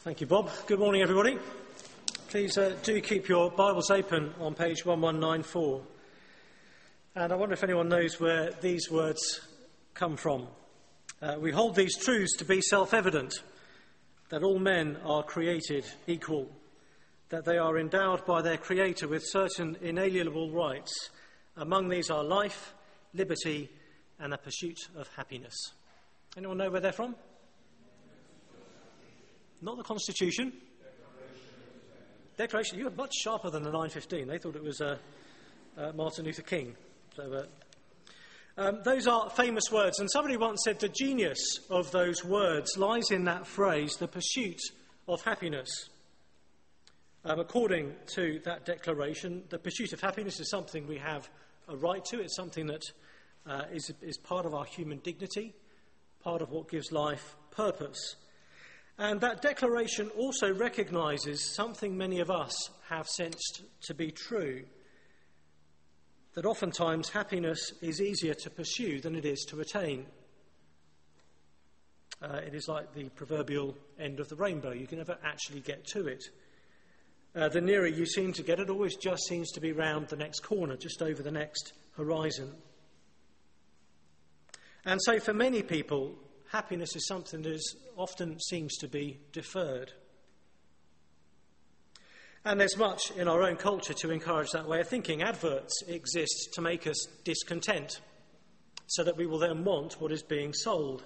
Thank you, Bob. Good morning, everybody. Please do keep your Bibles open on page 1194. And I wonder if anyone knows where these words come from. We hold these truths to be self-evident, that all men are created equal, that they are endowed by their Creator with certain inalienable rights. Among these are life, liberty, and a pursuit of happiness. Anyone know where they're from? Not the Constitution. Declaration. You are much sharper than the 915. They thought it was Martin Luther King. So, those are famous words. And somebody once said the genius of those words lies in that phrase, the pursuit of happiness. According to that declaration, the pursuit of happiness is something we have a right to. It's something that is part of our human dignity, part of what gives life purpose. And that declaration also recognises something many of us have sensed to be true, that oftentimes happiness is easier to pursue than it is to attain. It is like the proverbial end of the rainbow. You can never actually get to it. The nearer you seem to get, it always just seems to be round the next corner, just over the next horizon. And so for many people, happiness is something that often seems to be deferred. And there's much in our own culture to encourage that way of thinking. Adverts exist to make us discontent, so that we will then want what is being sold.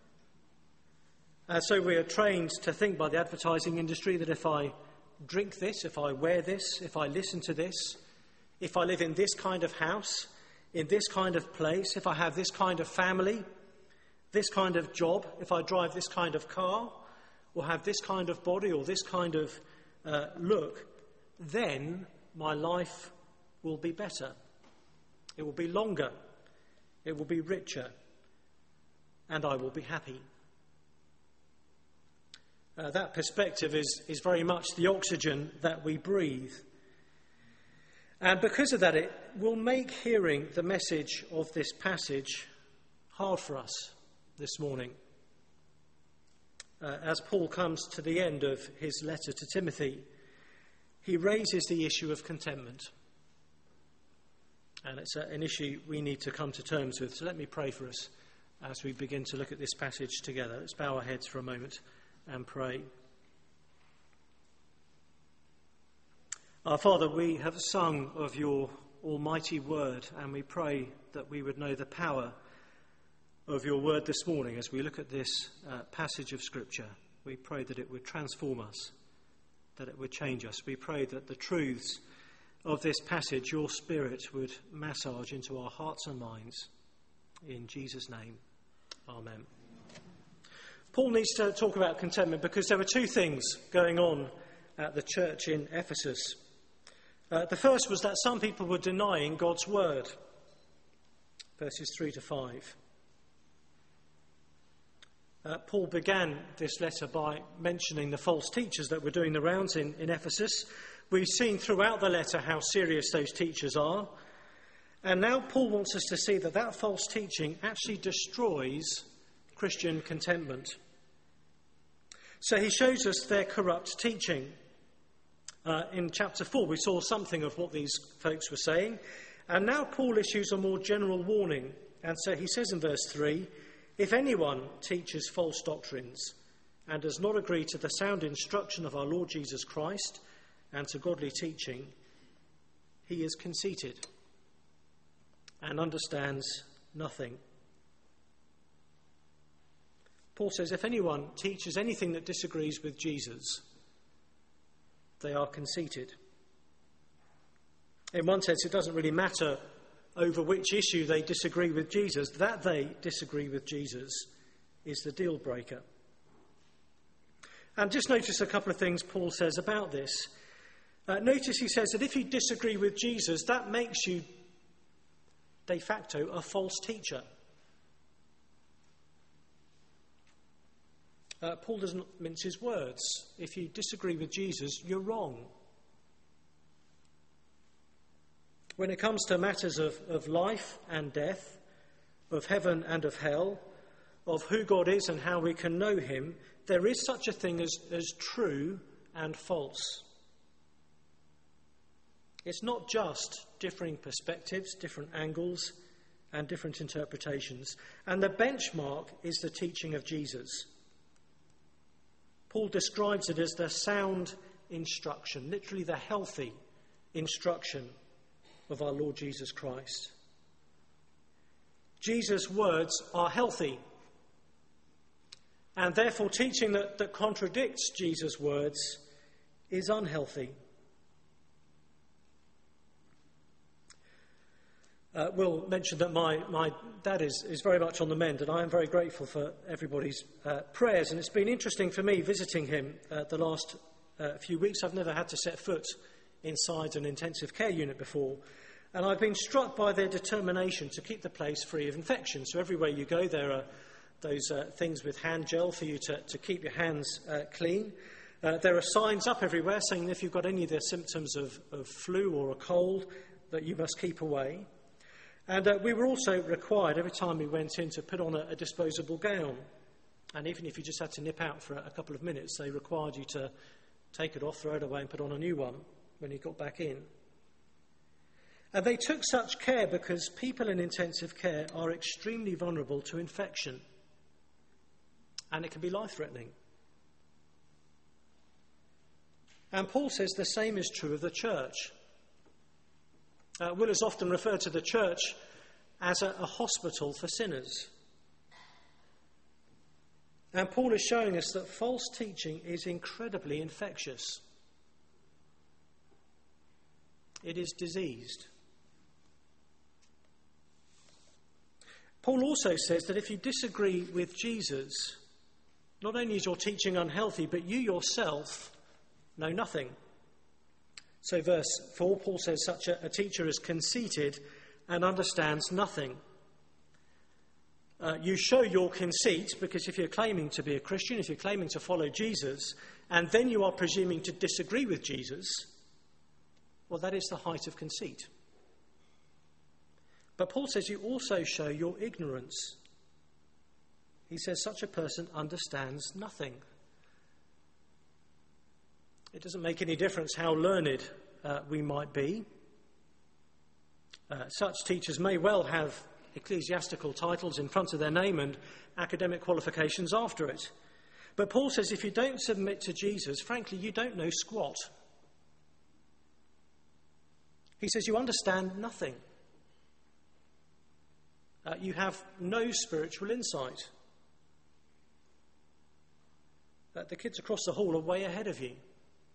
So we are trained to think by the advertising industry that if I drink this, if I wear this, if I listen to this, if I live in this kind of house, in this kind of place, if I have this kind of family, this kind of job, if I drive this kind of car, or have this kind of body, or this kind of look, then my life will be better. It will be longer. It will be richer. And I will be happy. That perspective is very much the oxygen that we breathe. And because of that, it will make hearing the message of this passage hard for us this morning. As Paul comes to the end of his letter to Timothy, he raises the issue of contentment. And it's an issue we need to come to terms with. So let me pray for us as we begin to look at this passage together. Let's bow our heads for a moment and pray. Our Father, we have sung of your almighty word, and we pray that we would know the power of your word this morning as we look at this passage of Scripture. We pray that it would transform us, that it would change us. We pray that the truths of this passage, your Spirit would massage into our hearts and minds. In Jesus' name, amen. Paul needs to talk about contentment because there were two things going on at the church in Ephesus. The first was that some people were denying God's word, verses 3 to 5. Paul began this letter by mentioning the false teachers that were doing the rounds in Ephesus. We've seen throughout the letter how serious those teachers are. And now Paul wants us to see that that false teaching actually destroys Christian contentment. So he shows us their corrupt teaching. In chapter 4, we saw something of what these folks were saying. And now Paul issues a more general warning. And so he says in verse 3, if anyone teaches false doctrines and does not agree to the sound instruction of our Lord Jesus Christ and to godly teaching, he is conceited and understands nothing. Paul says if anyone teaches anything that disagrees with Jesus, they are conceited. In one sense, it doesn't really matter over which issue they disagree with Jesus. That they disagree with Jesus is the deal breaker. And just notice a couple of things Paul says about this. Notice he says that if you disagree with Jesus, that makes you de facto a false teacher. Paul doesn't mince his words. If you disagree with Jesus, you're wrong. When it comes to matters of life and death, of heaven and of hell, of who God is and how we can know him, there is such a thing as true and false. It's not just differing perspectives, different angles, and different interpretations. And the benchmark is the teaching of Jesus. Paul describes it as the sound instruction, literally the healthy instruction of our Lord Jesus Christ. Jesus' words are healthy, and therefore teaching that contradicts Jesus' words is unhealthy. Will mention that my dad is very much on the mend, and I am very grateful for everybody's prayers. And it's been interesting for me visiting him the last few weeks. I've never had to set foot inside an intensive care unit before, and I've been struck by their determination to keep the place free of infection. So everywhere you go, there are those things with hand gel for you to keep your hands clean. There are signs up everywhere saying if you've got any of the symptoms of flu or a cold, that you must keep away. And we were also required, every time we went in, to put on a disposable gown. And even if you just had to nip out for a couple of minutes, they required you to take it off, throw it away, and put on a new one when you got back in. And they took such care because people in intensive care are extremely vulnerable to infection. And it can be life-threatening. And Paul says the same is true of the church. Will has often referred to the church as a hospital for sinners. And Paul is showing us that false teaching is incredibly infectious. It is diseased. Paul also says that if you disagree with Jesus, not only is your teaching unhealthy, but you yourself know nothing. So verse 4, Paul says, such a teacher is conceited and understands nothing. You show your conceit because if you're claiming to be a Christian, if you're claiming to follow Jesus, and then you are presuming to disagree with Jesus, well, that is the height of conceit. But Paul says you also show your ignorance. He says such a person understands nothing. It doesn't make any difference how learned we might be. Such teachers may well have ecclesiastical titles in front of their name and academic qualifications after it. But Paul says if you don't submit to Jesus, frankly, you don't know squat. He says you understand nothing. You have no spiritual insight. The kids across the hall are way ahead of you.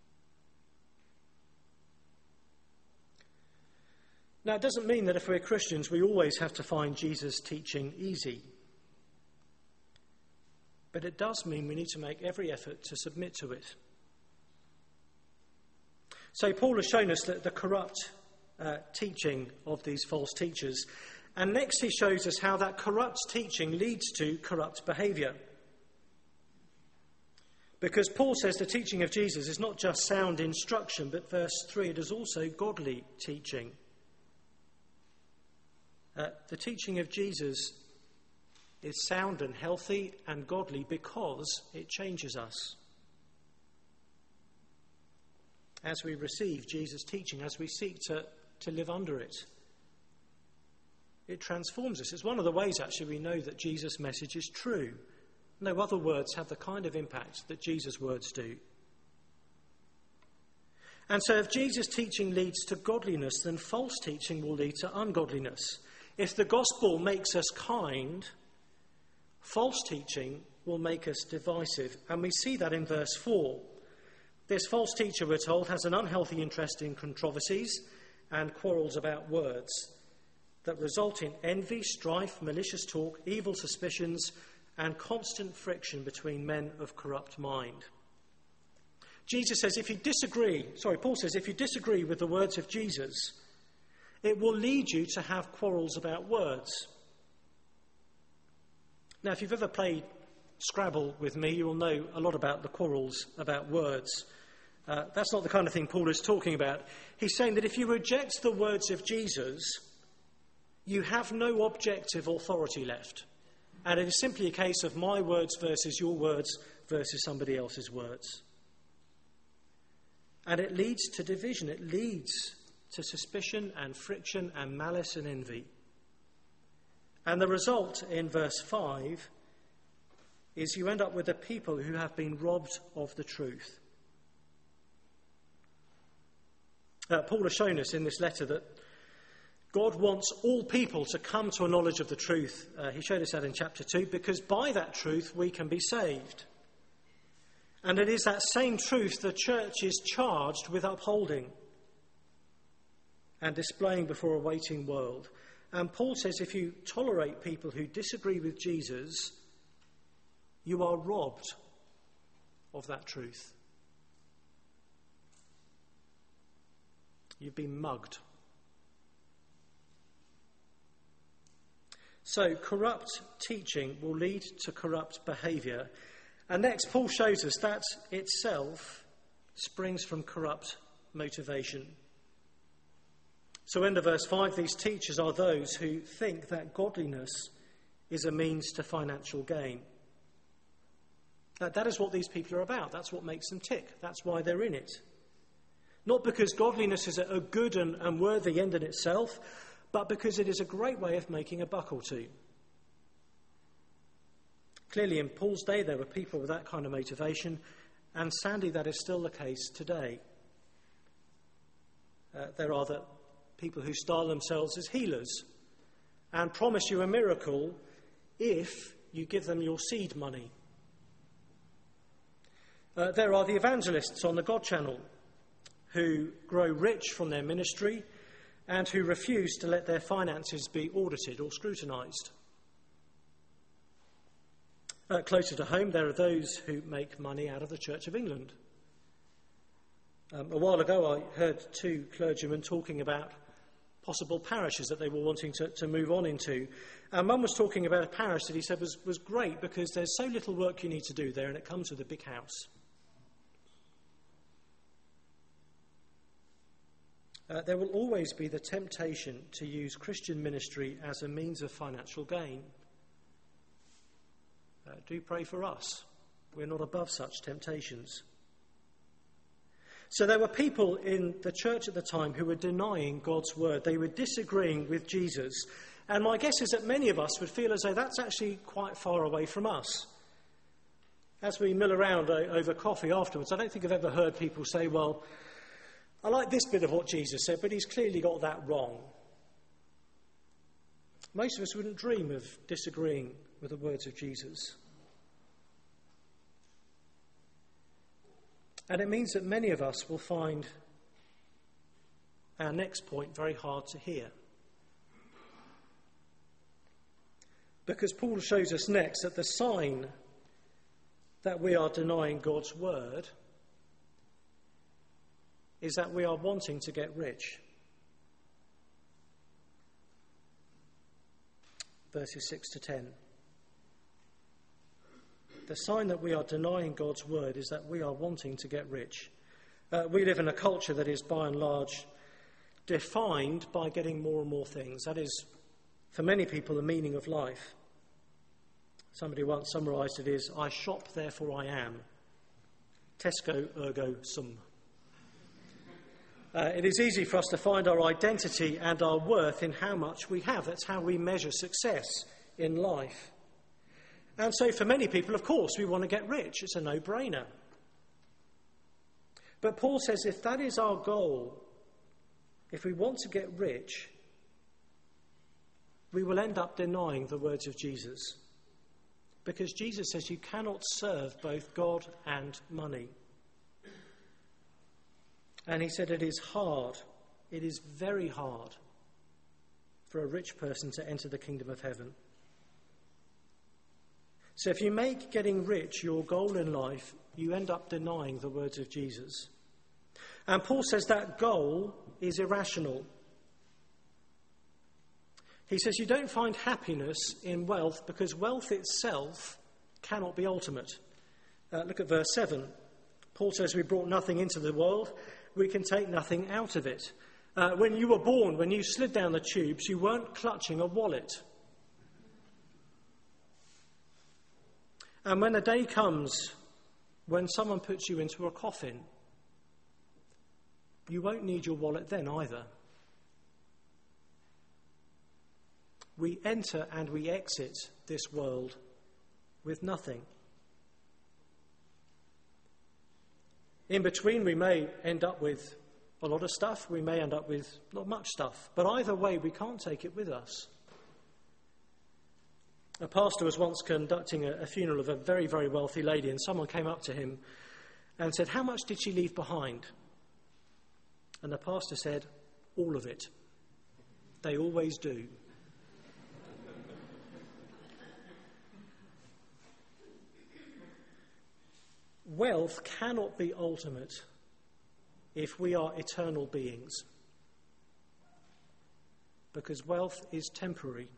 Now, it doesn't mean that if we're Christians, we always have to find Jesus' teaching easy. But it does mean we need to make every effort to submit to it. So Paul has shown us that the corrupt teaching of these false teachers. And next he shows us how that corrupt teaching leads to corrupt behaviour. Because Paul says the teaching of Jesus is not just sound instruction, but verse 3, it is also godly teaching. The teaching of Jesus is sound and healthy and godly because it changes us. As we receive Jesus' teaching, as we seek to live under it, it transforms us. It's one of the ways, actually, we know that Jesus' message is true. No other words have the kind of impact that Jesus' words do. And so if Jesus' teaching leads to godliness, then false teaching will lead to ungodliness. If the gospel makes us kind, false teaching will make us divisive. And we see that in verse 4. This false teacher, we're told, has an unhealthy interest in controversies and quarrels about words that result in envy, strife, malicious talk, evil suspicions, and constant friction between men of corrupt mind. Paul says, if you disagree with the words of Jesus, it will lead you to have quarrels about words. Now, if you've ever played Scrabble with me, you will know a lot about the quarrels about words. That's not the kind of thing Paul is talking about. He's saying that if you reject the words of Jesus, you have no objective authority left. And it is simply a case of my words versus your words versus somebody else's words. And it leads to division. It leads to suspicion and friction and malice and envy. And the result in verse 5 is you end up with a people who have been robbed of the truth. Paul has shown us in this letter that God wants all people to come to a knowledge of the truth. He showed us that in chapter 2, because by that truth we can be saved. And it is that same truth the church is charged with upholding and displaying before a waiting world. And Paul says if you tolerate people who disagree with Jesus, you are robbed of that truth. You've been mugged. So corrupt teaching will lead to corrupt behaviour. And next, Paul shows us that itself springs from corrupt motivation. So end of verse 5, these teachers are those who think that godliness is a means to financial gain. That is what these people are about. That's what makes them tick. That's why they're in it. Not because godliness is a good and worthy end in itself, but because it is a great way of making a buck or two. Clearly, in Paul's day, there were people with that kind of motivation, and sadly, that is still the case today. There are the people who style themselves as healers and promise you a miracle if you give them your seed money. There are the evangelists on the God Channel who grow rich from their ministry and who refuse to let their finances be audited or scrutinised. Closer to home, there are those who make money out of the Church of England. A while ago, I heard two clergymen talking about possible parishes that they were wanting to move on into. And one was talking about a parish that he said was great because there's so little work you need to do there and it comes with a big house. There will always be the temptation to use Christian ministry as a means of financial gain. Do pray for us. We're not above such temptations. So there were people in the church at the time who were denying God's word. They were disagreeing with Jesus. And my guess is that many of us would feel as though that's actually quite far away from us. As we mill around over coffee afterwards, I don't think I've ever heard people say, well, I like this bit of what Jesus said, but he's clearly got that wrong. Most of us wouldn't dream of disagreeing with the words of Jesus. And it means that many of us will find our next point very hard to hear. Because Paul shows us next that the sign that we are denying God's word is that we are wanting to get rich. Verses 6 to 10. The sign that we are denying God's word is that we are wanting to get rich. We live in a culture that is by and large defined by getting more and more things. That is, for many people, the meaning of life. Somebody once summarised it as, I shop, therefore I am. Tesco, ergo sum. It is easy for us to find our identity and our worth in how much we have. That's how we measure success in life. And so for many people, of course, we want to get rich. It's a no-brainer. But Paul says if that is our goal, if we want to get rich, we will end up denying the words of Jesus. Because Jesus says you cannot serve both God and money. And he said it is hard, it is very hard for a rich person to enter the kingdom of heaven. So if you make getting rich your goal in life, you end up denying the words of Jesus. And Paul says that goal is irrational. He says you don't find happiness in wealth because wealth itself cannot be ultimate. Look at verse 7. Paul says we brought nothing into the world, we can take nothing out of it. When you were born, when you slid down the tubes, you weren't clutching a wallet. And when the day comes When someone puts you into a coffin, you won't need your wallet then either. We enter and we exit this world with nothing. In between, we may end up with a lot of stuff, we may end up with not much stuff, but either way, we can't take it with us. A pastor was once conducting a funeral of a very, very wealthy lady, and someone came up to him and said, "How much did she leave behind?" And the pastor said, "All of it. They always do." Wealth cannot be ultimate if we are eternal beings, because wealth is temporary.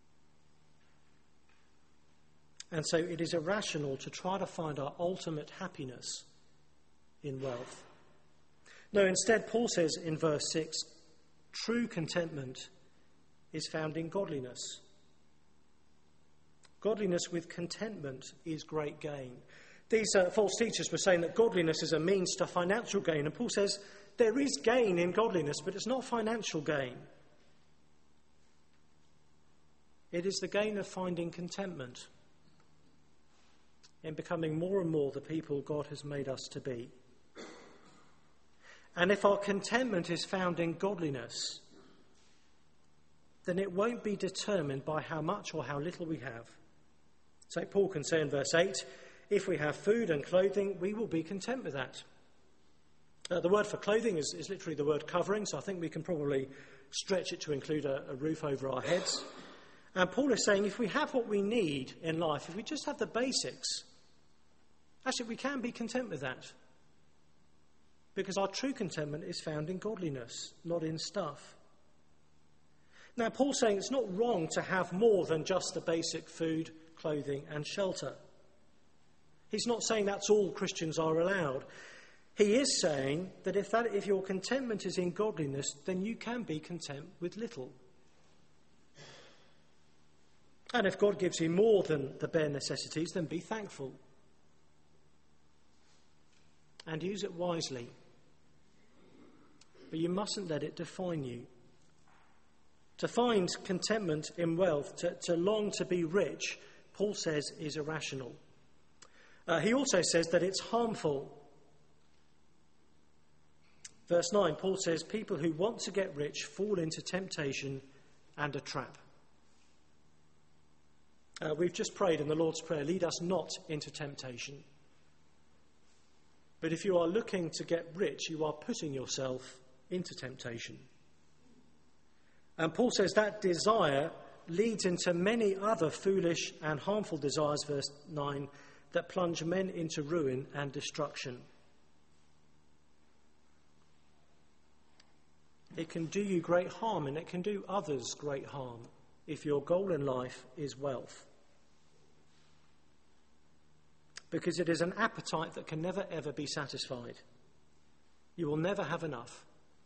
And so it is irrational to try to find our ultimate happiness in wealth. No, instead, Paul says in verse 6, true contentment is found in godliness. Godliness with contentment is great gain. These false teachers were saying that godliness is a means to financial gain. And Paul says there is gain in godliness, but it's not financial gain. It is the gain of finding contentment in becoming more and more the people God has made us to be. And if our contentment is found in godliness, then it won't be determined by how much or how little we have. St. Paul can say in verse 8, if we have food and clothing, we will be content with that. The word for clothing is literally the word covering, so I think we can probably stretch it to include a roof over our heads. And Paul is saying if we have what we need in life, if we just have the basics, actually we can be content with that. Because our true contentment is found in godliness, not in stuff. Now, Paul's saying it's not wrong to have more than just the basic food, clothing and shelter. He's not saying that's all Christians are allowed. He is saying that if your contentment is in godliness, then you can be content with little. And if God gives you more than the bare necessities, then be thankful. And use it wisely. But you mustn't let it define you. To find contentment in wealth, to long to be rich, Paul says is irrational. He also says that it's harmful. Verse 9, Paul says, people who want to get rich fall into temptation and a trap. We've just prayed in the Lord's Prayer, lead us not into temptation. But if you are looking to get rich, you are putting yourself into temptation. And Paul says that desire leads into many other foolish and harmful desires, verse 9, that plunge men into ruin and destruction. It can do you great harm, and it can do others great harm if your goal in life is wealth. Because it is an appetite that can never ever be satisfied. You will never have enough.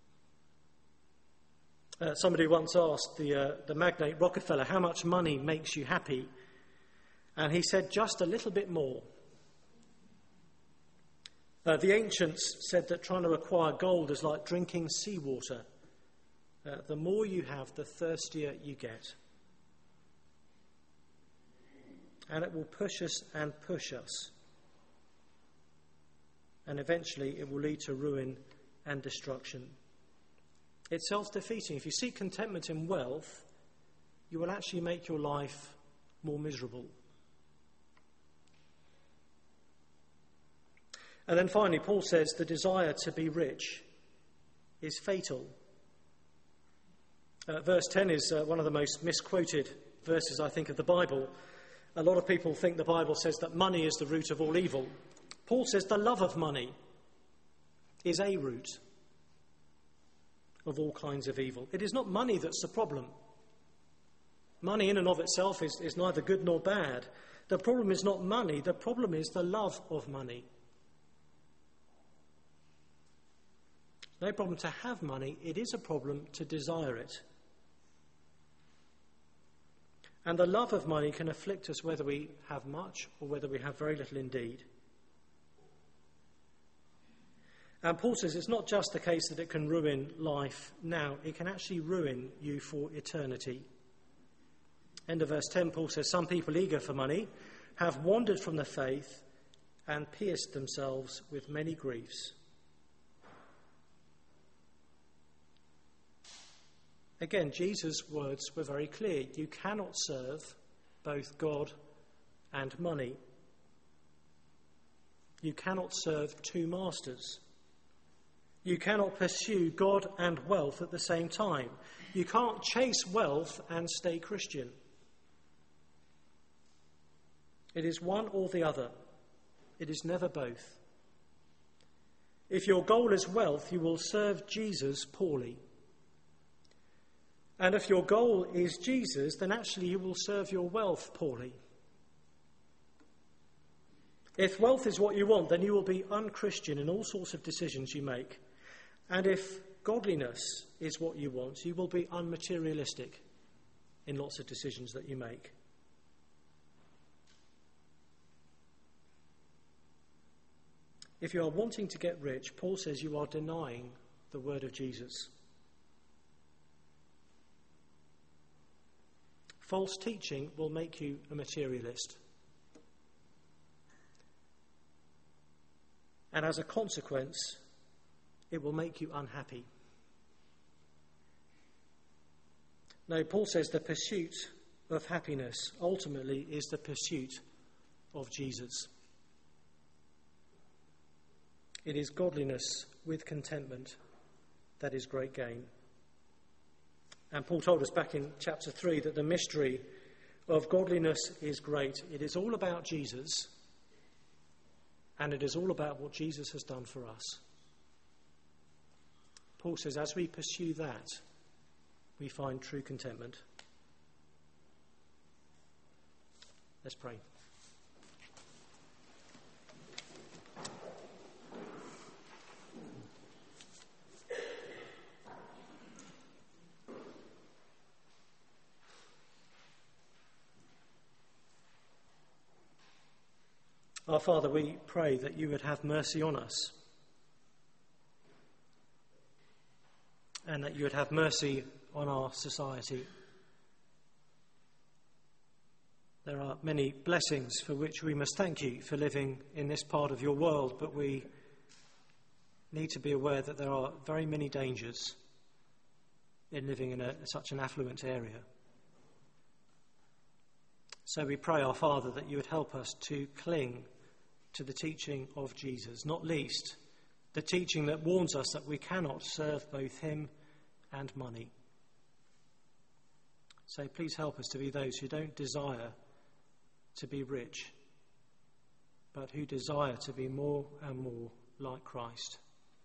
Somebody once asked the magnate Rockefeller how much money makes you happy, and he said just a little bit more. The ancients said that trying to acquire gold is like drinking seawater. The more you have, the thirstier you get. And it will push us and push us. And eventually it will lead to ruin and destruction. It's self-defeating. If you seek contentment in wealth, you will actually make your life more miserable. And then finally, Paul says the desire to be rich is fatal. Verse 10 is one of the most misquoted verses, I think, of the Bible. A lot of people think the Bible says that money is the root of all evil. Paul says the love of money is a root of all kinds of evil. It is not money that's the problem. Money in and of itself is neither good nor bad. The problem is not money. The problem is the love of money. No problem to have money. It is a problem to desire it. And the love of money can afflict us whether we have much or whether we have very little indeed. And Paul says it's not just the case that it can ruin life now, it can actually ruin you for eternity. End of verse 10, Paul says, some people eager for money have wandered from the faith and pierced themselves with many griefs. Again, Jesus' words were very clear. You cannot serve both God and money. You cannot serve two masters. You cannot pursue God and wealth at the same time. You can't chase wealth and stay Christian. It is one or the other. It is never both. If your goal is wealth, you will serve Jesus poorly. And if your goal is Jesus, then actually you will serve your wealth poorly. If wealth is what you want, then you will be unchristian in all sorts of decisions you make. And if godliness is what you want, you will be unmaterialistic in lots of decisions that you make. If you are wanting to get rich, Paul says you are denying the word of Jesus. False teaching will make you a materialist. And as a consequence, it will make you unhappy. No, Paul says the pursuit of happiness ultimately is the pursuit of Jesus. It is godliness with contentment that is great gain. And Paul told us back in chapter 3 that the mystery of godliness is great. It is all about Jesus, and it is all about what Jesus has done for us. Paul says as we pursue that, we find true contentment. Let's pray. Our Father, we pray that you would have mercy on us and that you would have mercy on our society. There are many blessings for which we must thank you for living in this part of your world, but we need to be aware that there are very many dangers in living in such an affluent area. So we pray, our Father, that you would help us to cling to the teaching of Jesus, not least the teaching that warns us that we cannot serve both him and money. So please help us to be those who don't desire to be rich, but who desire to be more and more like Christ.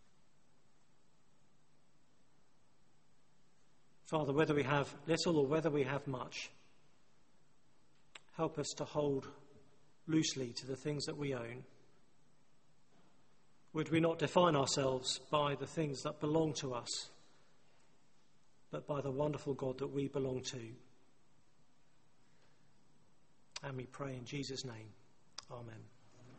Father, whether we have little or whether we have much, help us to hold loosely to the things that we own. Would we not define ourselves by the things that belong to us, but by the wonderful God that we belong to? And we pray in Jesus' name. Amen.